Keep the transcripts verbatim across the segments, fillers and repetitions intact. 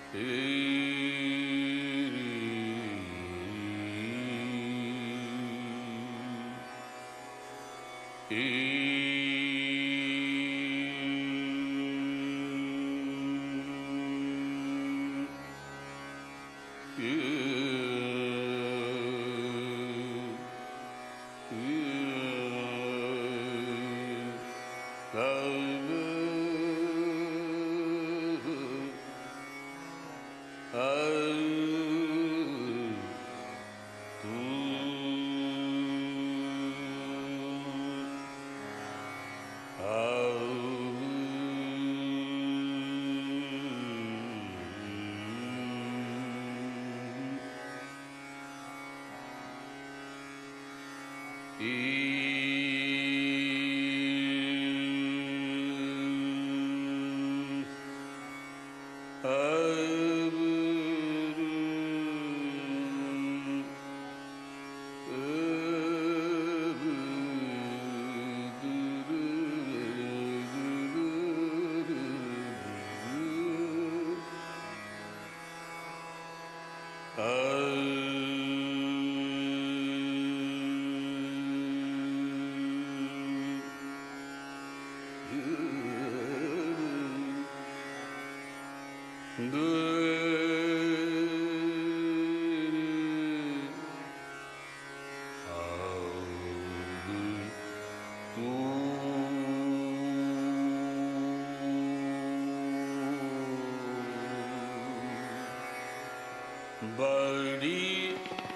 बड़ी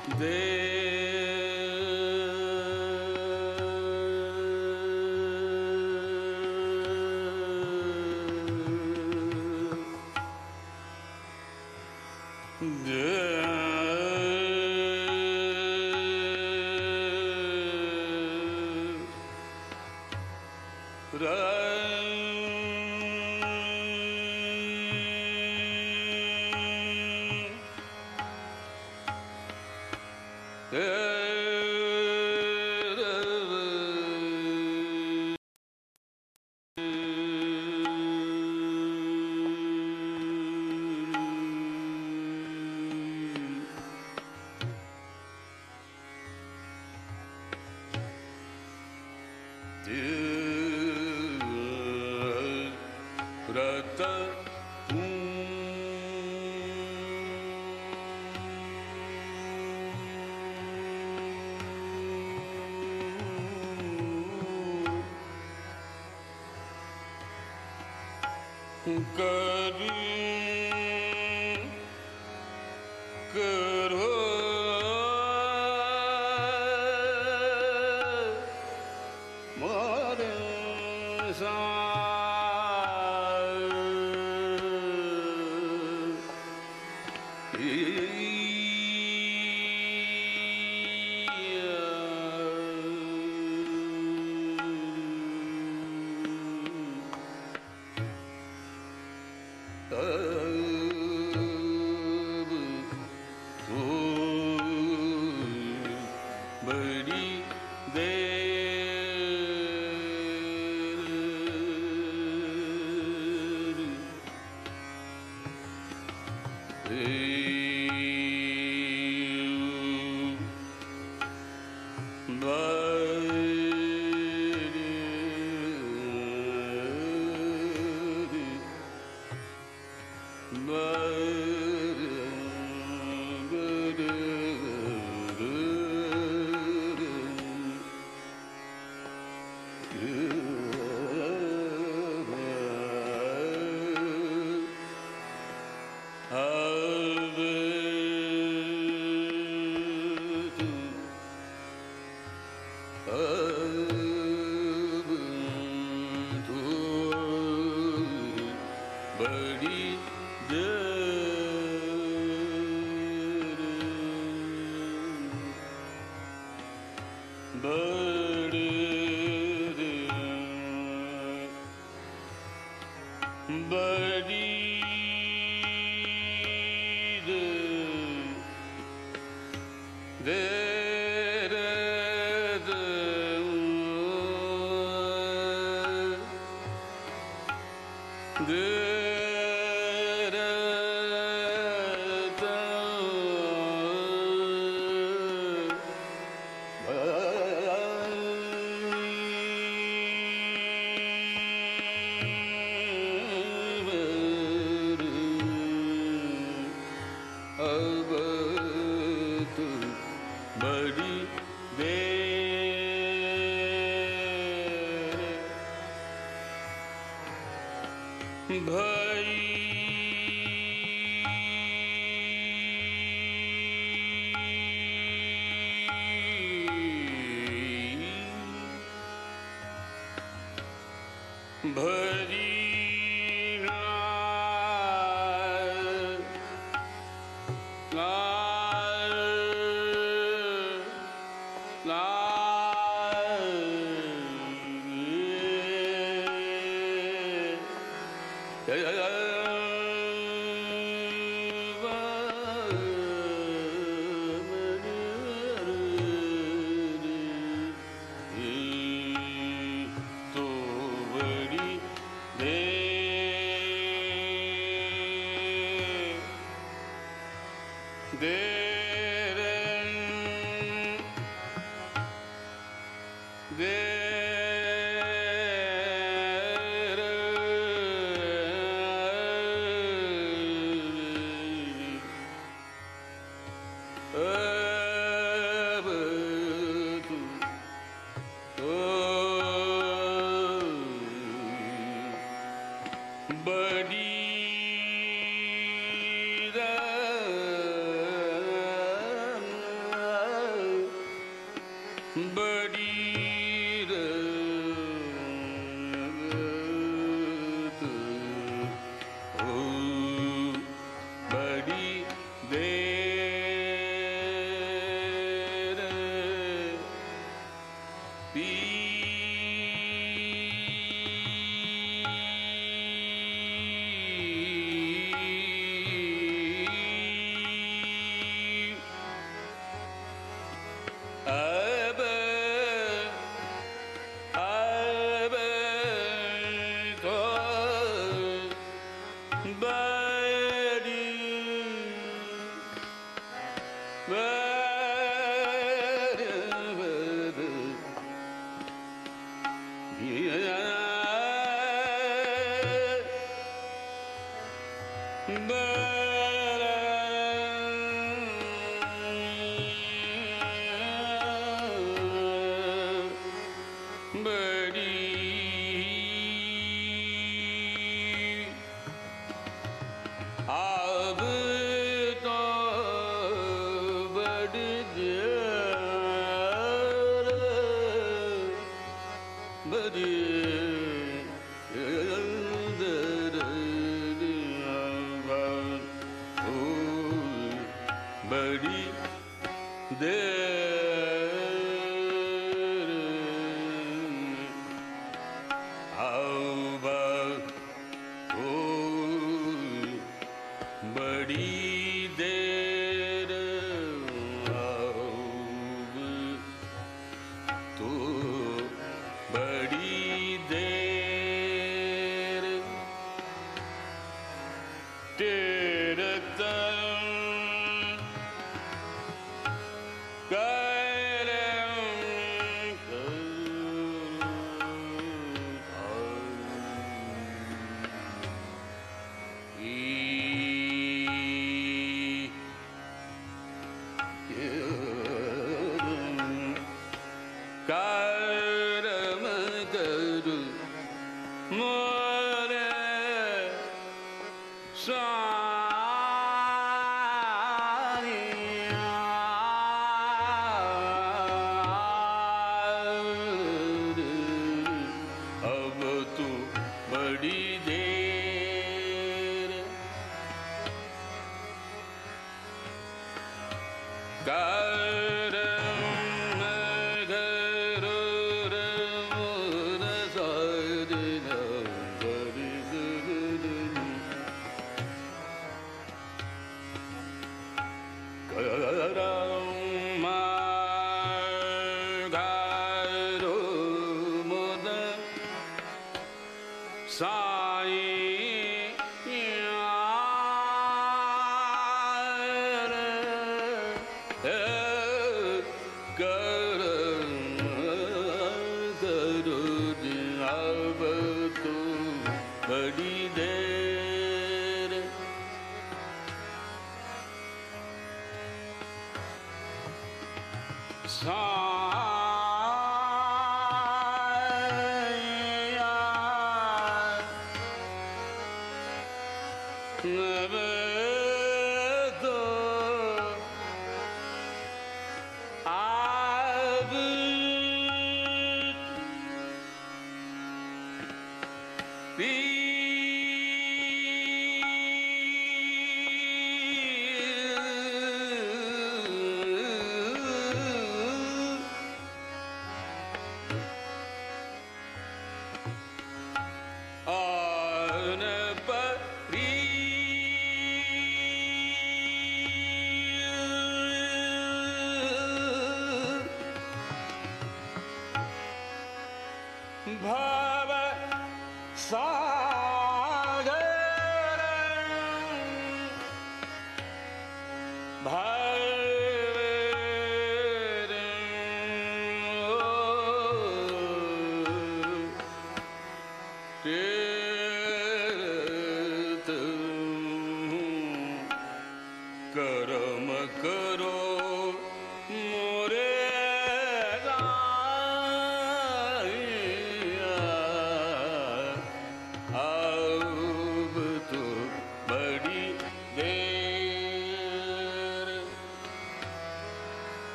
देर करी करो मारे सा de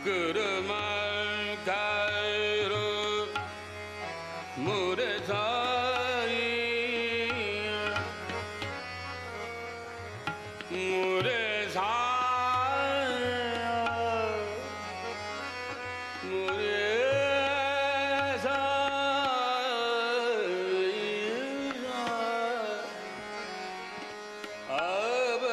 그름을 가로 물에 사이 물에 사이 물에 사이 아바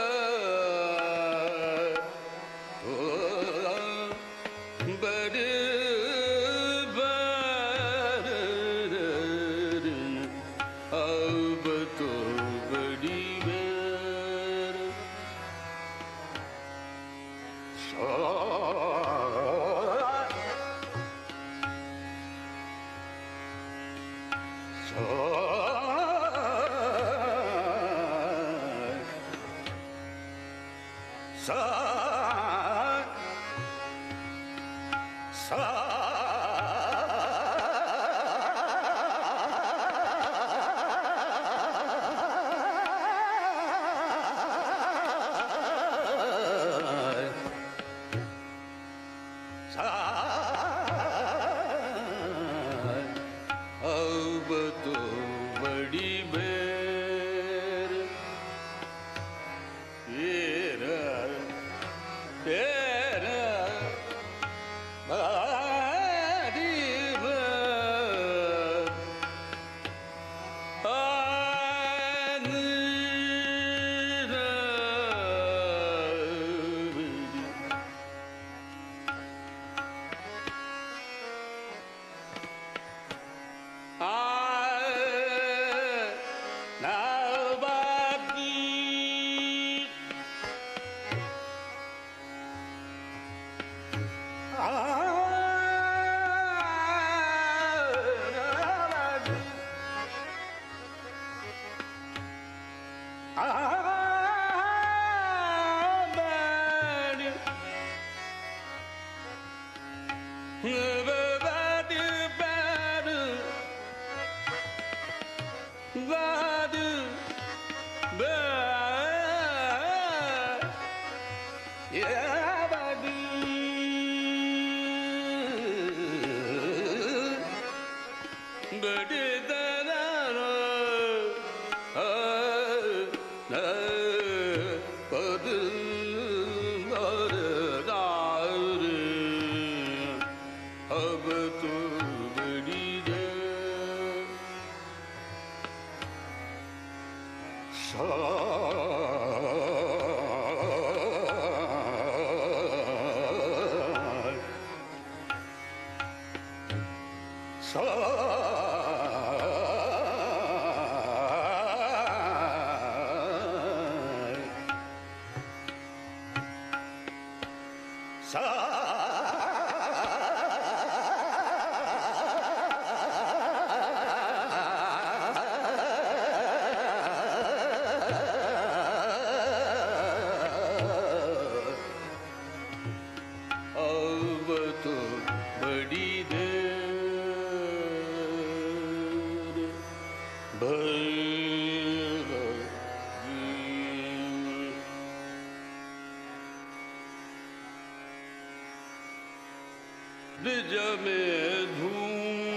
द्विज में धूम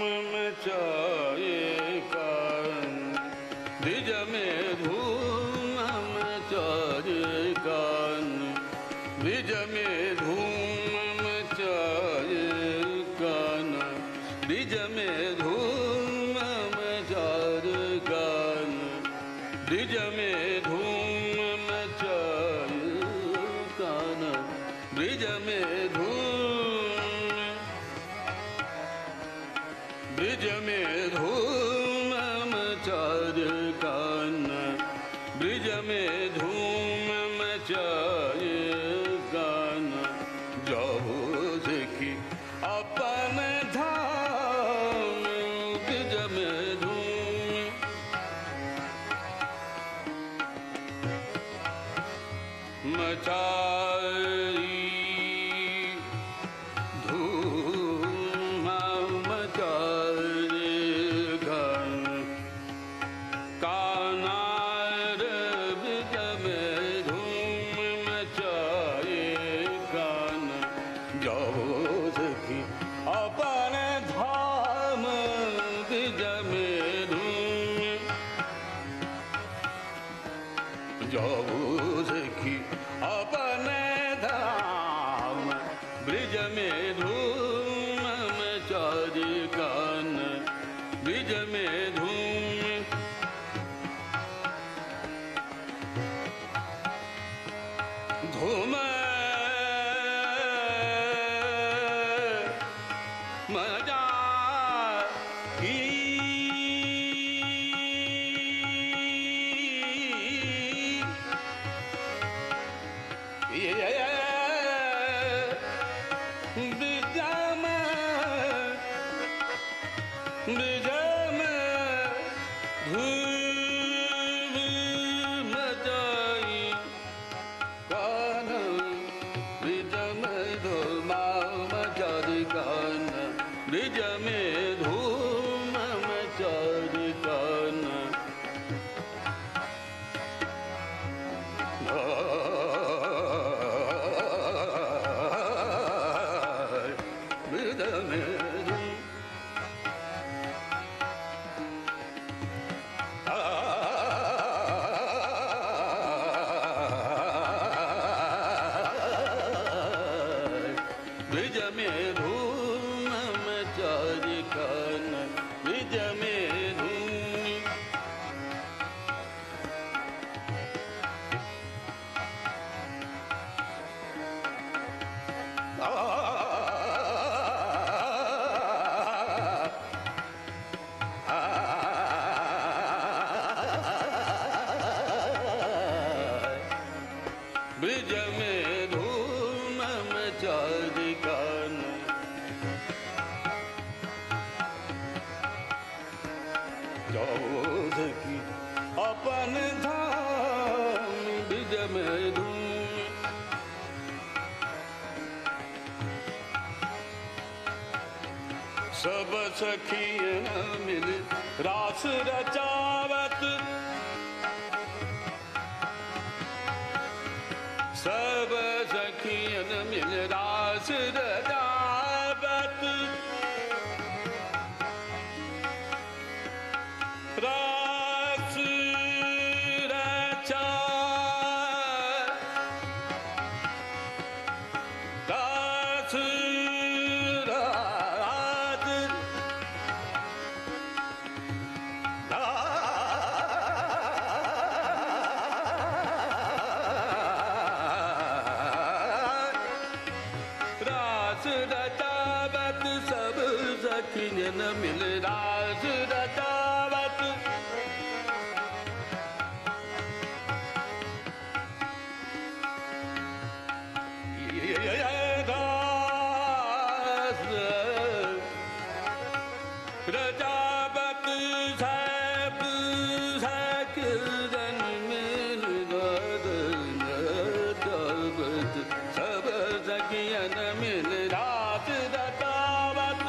मचाए कान द्विज में धूम मचाए कान द्विज में धूम मचाए कान द्विज में धूम मचाए कान द्विज में धूम मचाए कान द्विज में ब्रिज में धूम मचाए कान ब्रिज में धूम मचाए कान जाओ देखी अपन धाम ब्रिज में धूम मचाई Oh धूम मचाई ब्रिज में धूम मचाई कान्हा ब्रिज में धूम ब्रिज में धूम मचाई कान्हा ब्रिज में धूम ब्रिज में धूम मचाई कान्हा जाओ सखी अपन धाम ब्रिज में धूम सब सखियन मिल रास रचावत सब सखियन मिल रास रचावत रास रचा रास रात रास रचावत सब सखियन मिल रास रचावत रास रचावत सब सखियन मिल रास रचावत सब सखियन मिल रास रचावत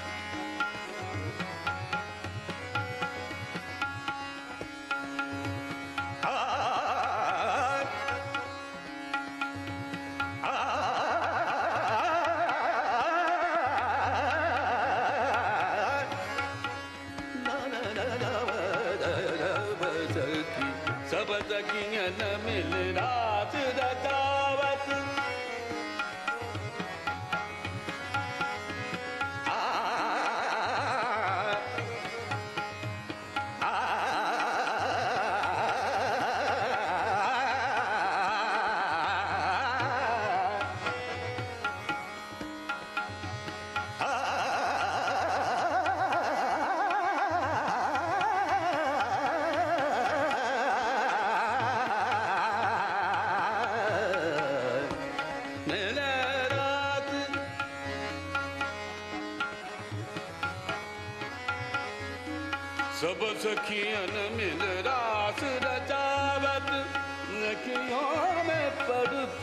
सब सखियन मिल रास रचावत सब सखियन मिल रास रचावत नखियों में पड़त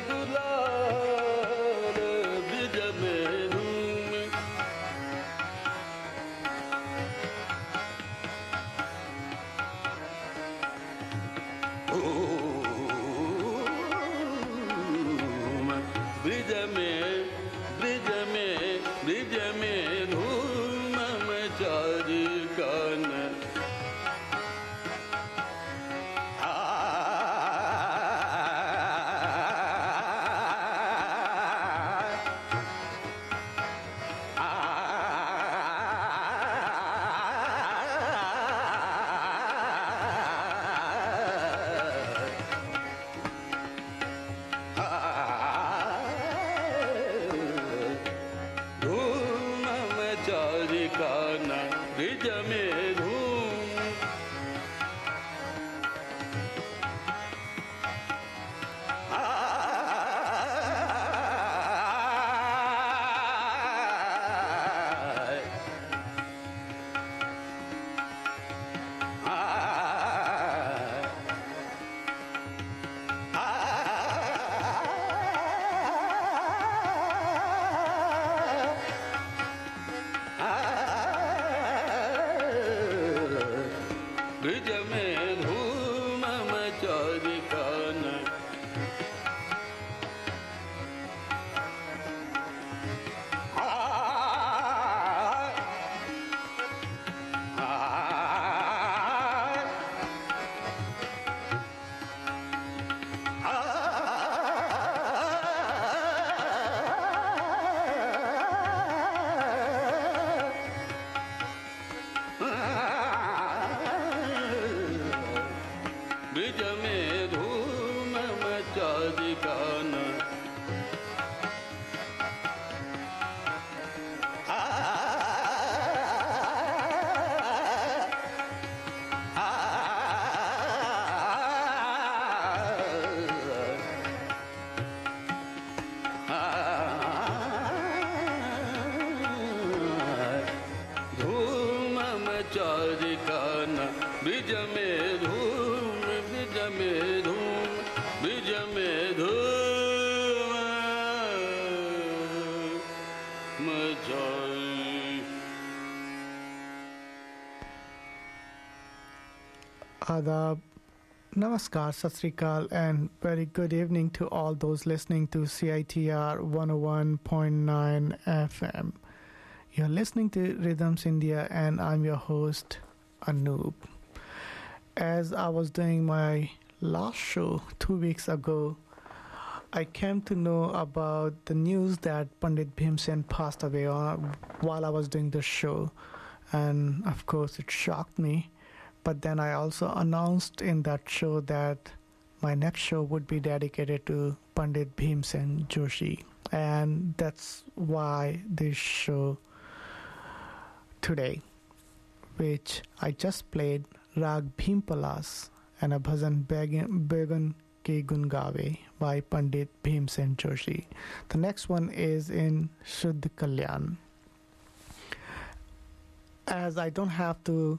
दुलार ब्रिज में धूम धूम ब्रिज में ब्रिज में ब्रिज में धूम मचाई Kanha Adab, Namaskar, Sat Sri Akal, and very good evening to all those listening to C I T R one oh one point nine F M. You're listening to Rhythms India, and I'm your host, Anoop. As I was doing my last show two weeks ago, I came to know about the news that Pandit Bhimsen passed away on, while I was doing the show. And of course, it shocked me. But then I also announced in that show that my next show would be dedicated to Pandit Bhimsen Joshi. And that's why this show today, which I just played, Rag Bhimpalas and a bhajan Began Ke Gun Gaave by Pandit Bhimsen Joshi. The next one is in Shuddh Kalyan. As I don't have to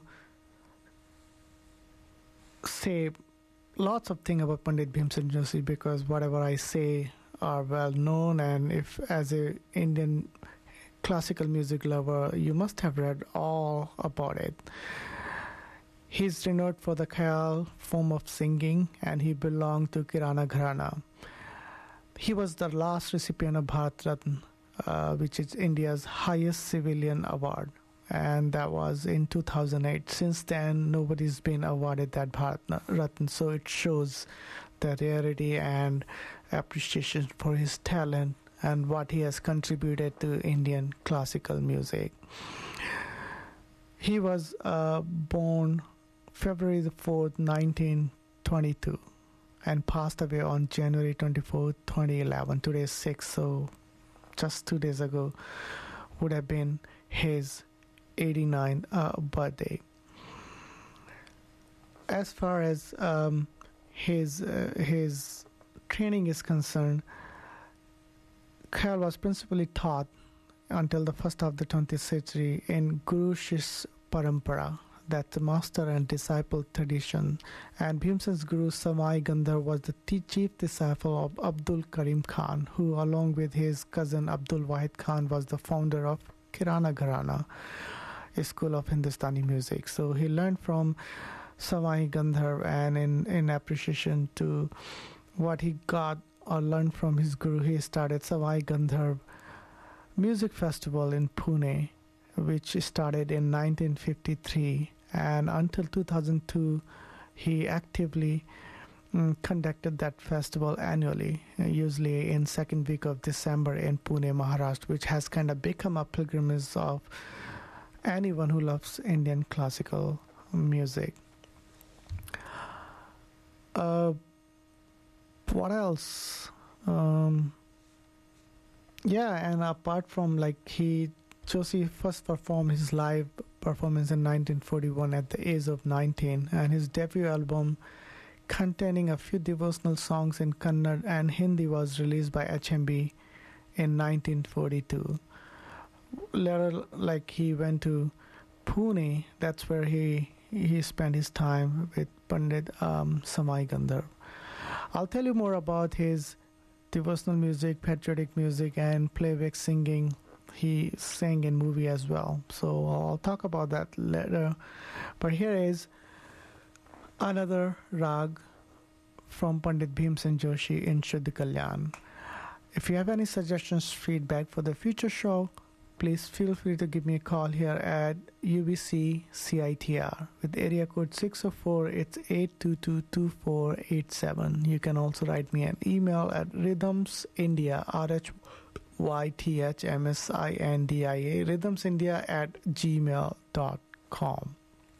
say lots of things about Pandit Bhimsen Joshi because whatever I say are well known, and if as a Indian classical music lover you must have read all about it. He's renowned for the Khyal form of singing, and he belonged to Kirana Gharana. He was the last recipient of Bharat Ratna, uh, which is India's highest civilian award, and that was in two thousand eight. Since then, nobody's been awarded that Bharat Ratna, so it shows the rarity and appreciation for his talent and what he has contributed to Indian classical music. He was uh, born February the fourth, nineteen twenty-two, and passed away on January twenty-fourth, twenty eleven. Today is six, so just two days ago would have been his eighty-ninth uh, birthday. As far as um, his uh, his training is concerned, Khyal was principally taught until the first of the twentieth century in Guru Shish Parampara, that's the master and disciple tradition. And Bhimsen's Guru Samai Gandhar was the t- chief disciple of Abdul Karim Khan, who along with his cousin Abdul Wahid Khan was the founder of Kirana Gharana, a school of Hindustani music. So he learned from Samai Gandhar, and in, in appreciation to what he got or learned from his guru, he started Samai Gandhar Music Festival in Pune, which started in nineteen fifty-three, and until two thousand two he actively um, conducted that festival annually, uh, usually in second week of December in Pune, Maharashtra, which has kind of become a pilgrimage of anyone who loves Indian classical music. Uh, what else? Um, yeah, and apart from like he Joshi first performed his live performance in nineteen forty-one at the age of nineteen, and his debut album containing a few devotional songs in Kannada and Hindi was released by H M B in nineteen forty-two. Later, like he went to Pune, that's where he he spent his time with Pandit um, Samai Gandhar. I'll tell you more about his devotional music, patriotic music, and playback singing. He sang in movie as well, so I'll talk about that later. But here is another rag from Pandit Bhimsen Joshi in Shuddh Kalyan. If you have any suggestions, feedback for the future show, please feel free to give me a call here at U B C C I T R with area code six oh four. It's eight two two two four eight seven. You can also write me an email at rhythmsindia, R H Y T H M S I N D I A, rhythmsindia at gmail dot com.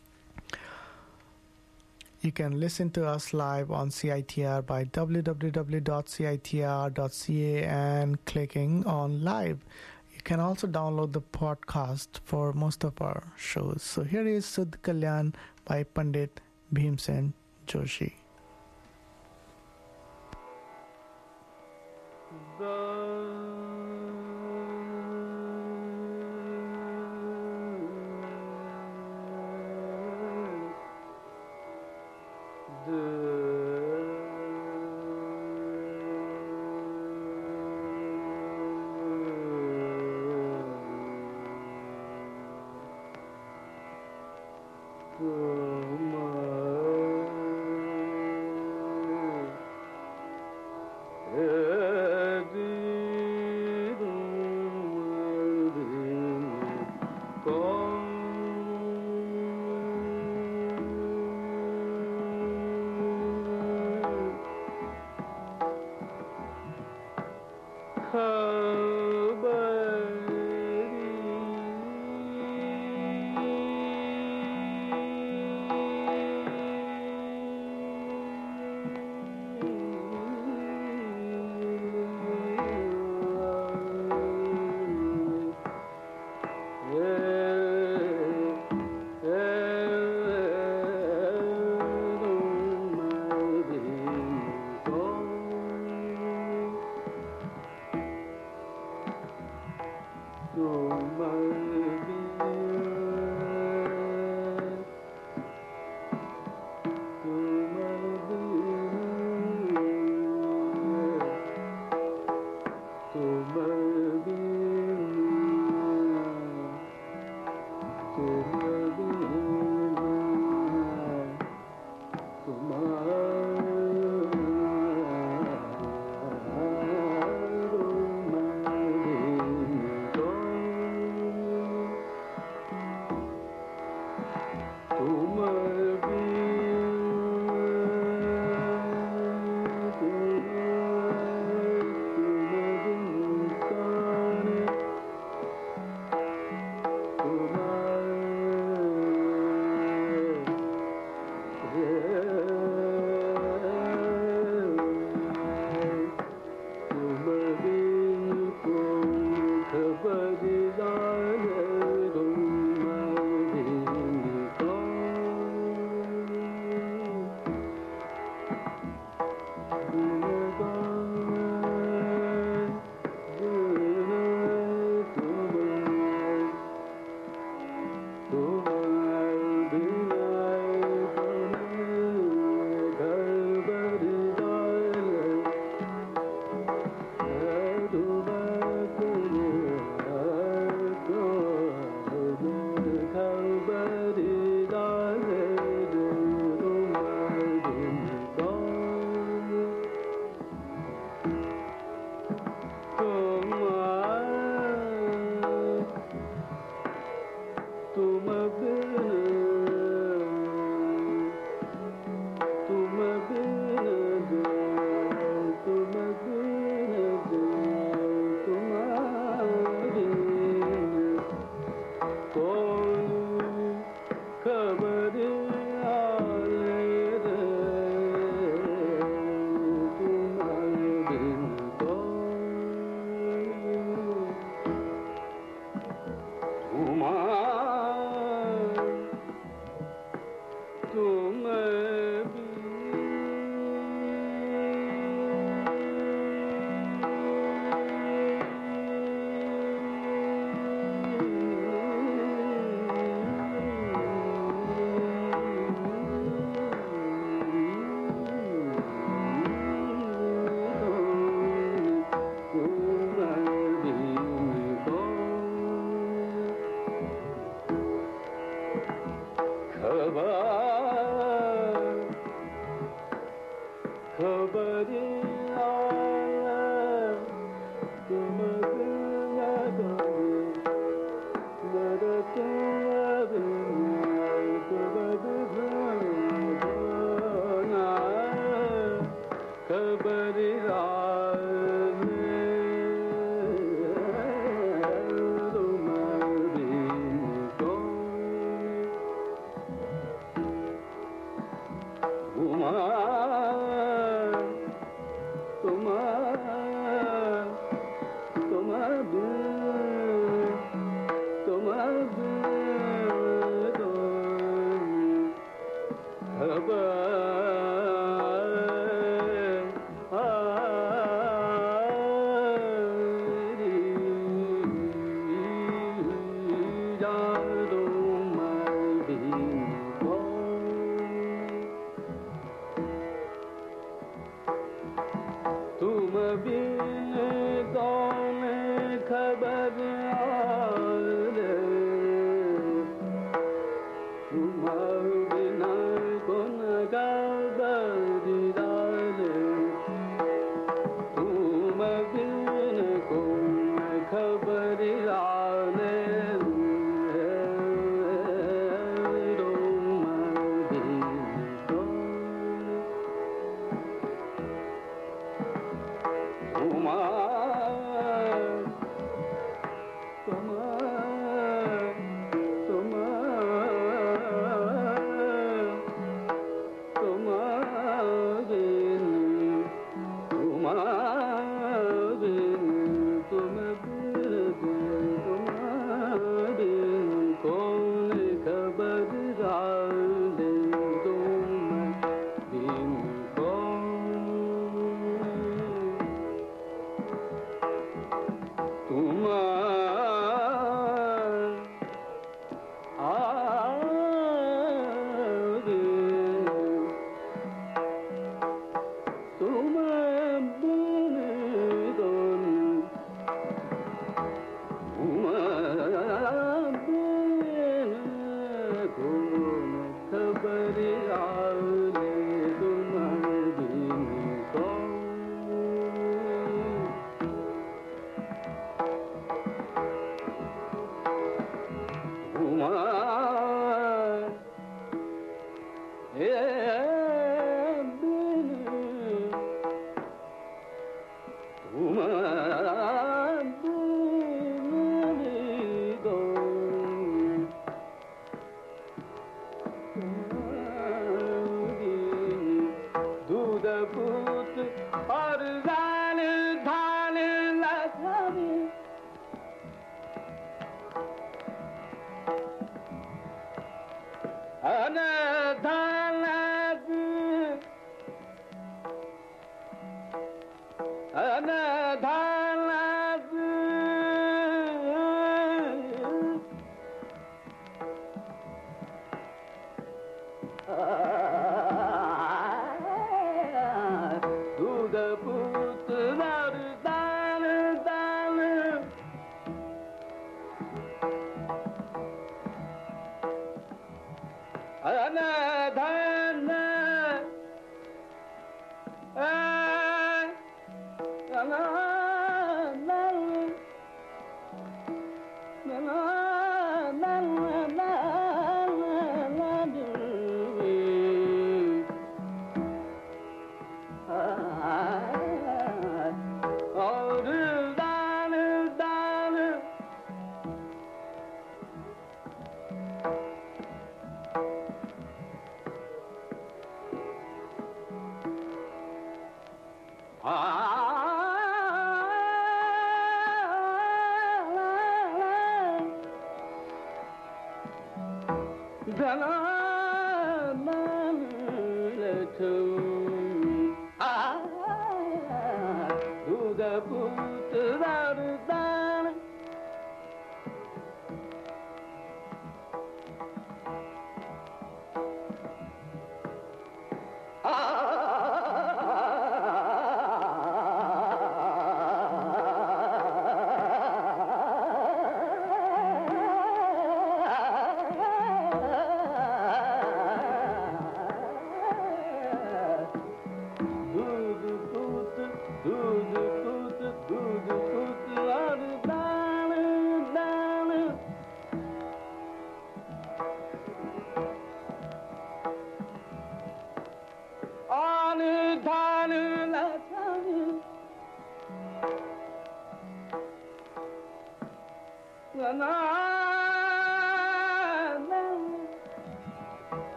You can listen to us live on C I T R by w w w dot c i t r dot c a and clicking on live. You can also download the podcast for most of our shows. So here is Shuddh Kalyan by Pandit Bhimsen Joshi. Kumar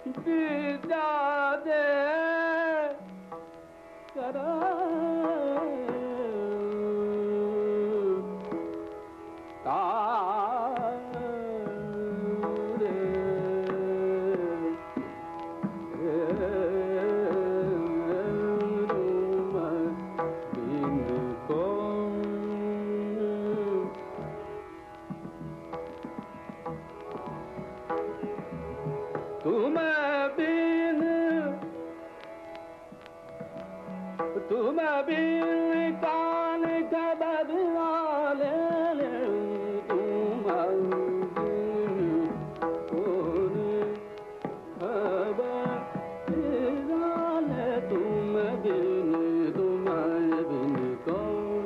विद्या दे करा तुम बिन तुम बिन कान खबर वाले तुम बिन कौन खबर वाले तुम बिन तुम बिन कौन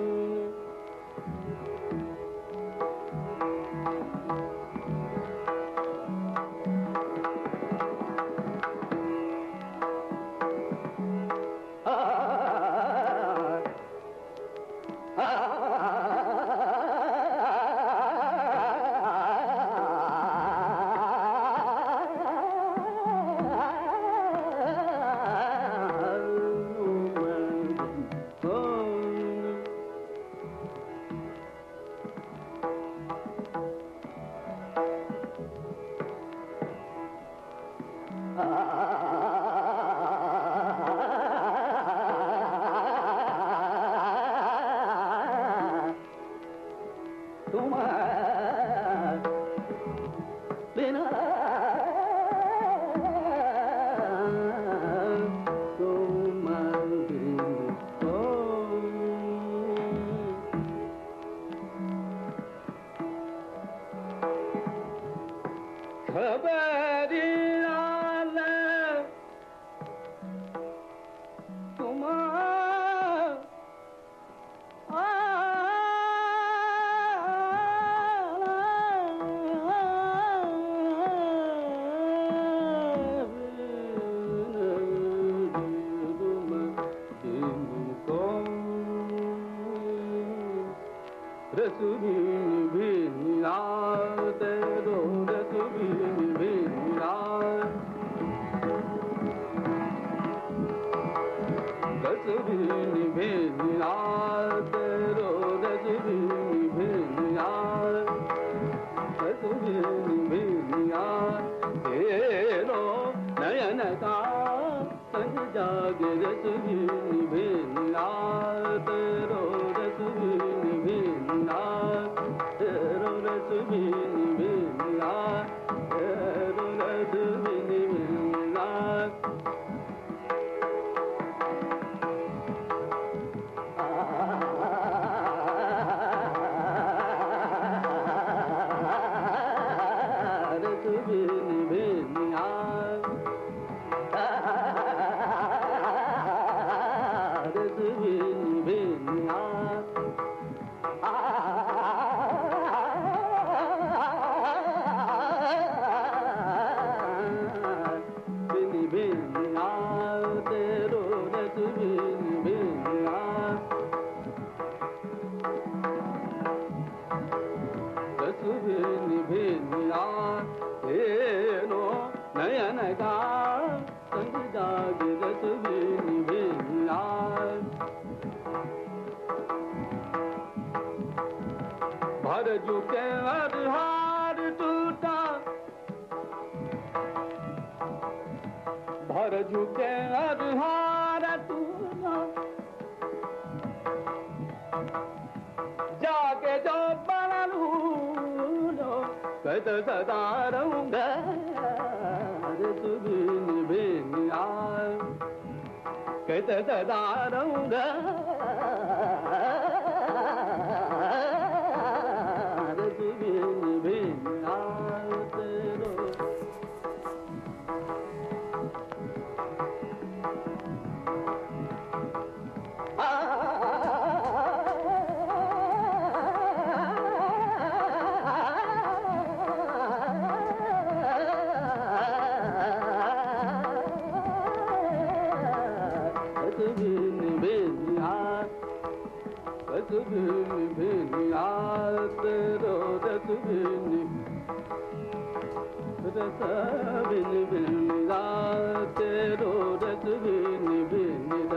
Bin bin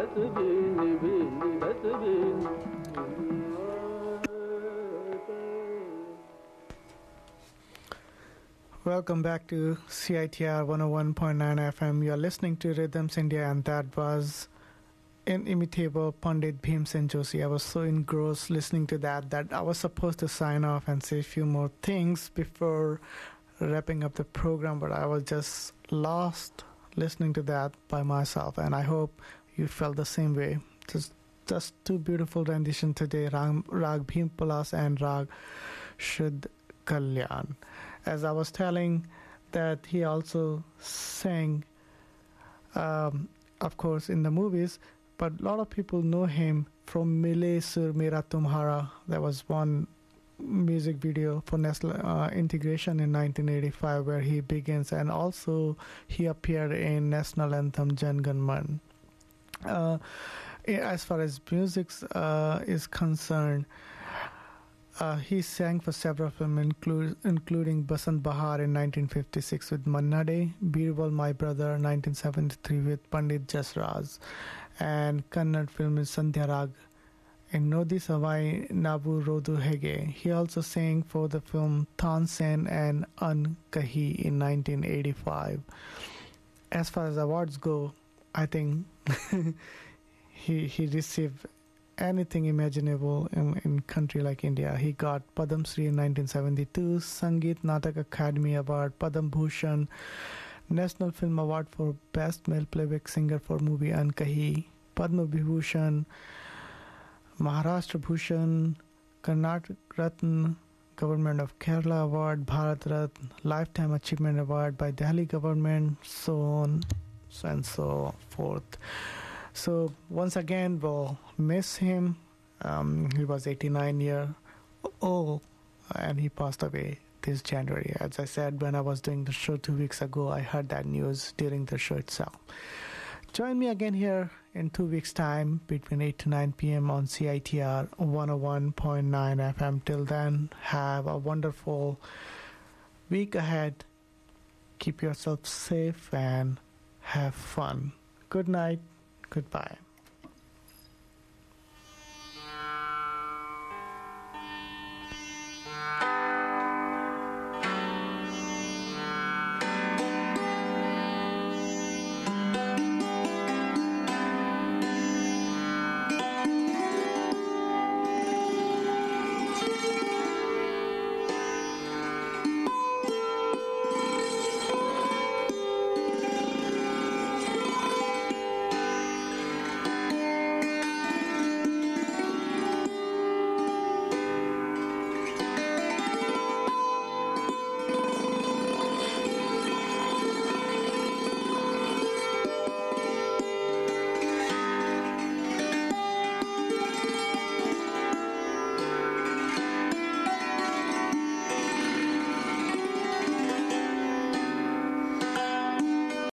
Welcome back to C I T R one oh one point nine F M. You're listening to Rhythms India, and that was inimitable Pandit Bhimsen Joshi. I was so engrossed listening to that that I was supposed to sign off and say a few more things before wrapping up the program, but I was just lost listening to that by myself, and I hope you felt the same way. Just, just two beautiful renditions today, Rag, Rag Bhim Palas and Rag Shuddh Kalyan. As I was telling that he also sang, um, of course, in the movies, but a lot of people know him from Mile Sur Mera Tumhara. That was one music video for national uh, integration in nineteen eighty-five where he begins, and also he appeared in national anthem Jan Gan Man. Uh, as far as music uh, is concerned, uh, he sang for several films, include, including Basant Bahar in nineteen fifty-six with Manna Dey, Birbal My Brother nineteen seventy-three with Pandit Jasraj, and Kannada film is Sandhya Rag in Nodi Savai Nabu Rodu Hege. He also sang for the film Tansen and An Kahi in nineteen eighty-five. As far as awards go, I think he he received anything imaginable in in country like India. He got Padam Shri in nineteen seventy-two, Sangeet Natak Academy Award, Padam Bhushan, National Film Award for Best Male Playback Singer for movie An Kahi, Padma Vibhushan, Maharashtra Bhushan, Karnataka Ratna, Government of Kerala Award, Bharat Ratna, Lifetime Achievement Award by Delhi government, so on and so forth. So once again, we'll miss him. Um, he was eighty-nine years old, and he passed away this January. As I said, when I was doing the show two weeks ago, I heard that news during the show itself. Join me again here in two weeks' time between eight to nine p.m. on C I T R one oh one point nine F M. Till then, have a wonderful week ahead. Keep yourself safe and have fun. Good night. Goodbye.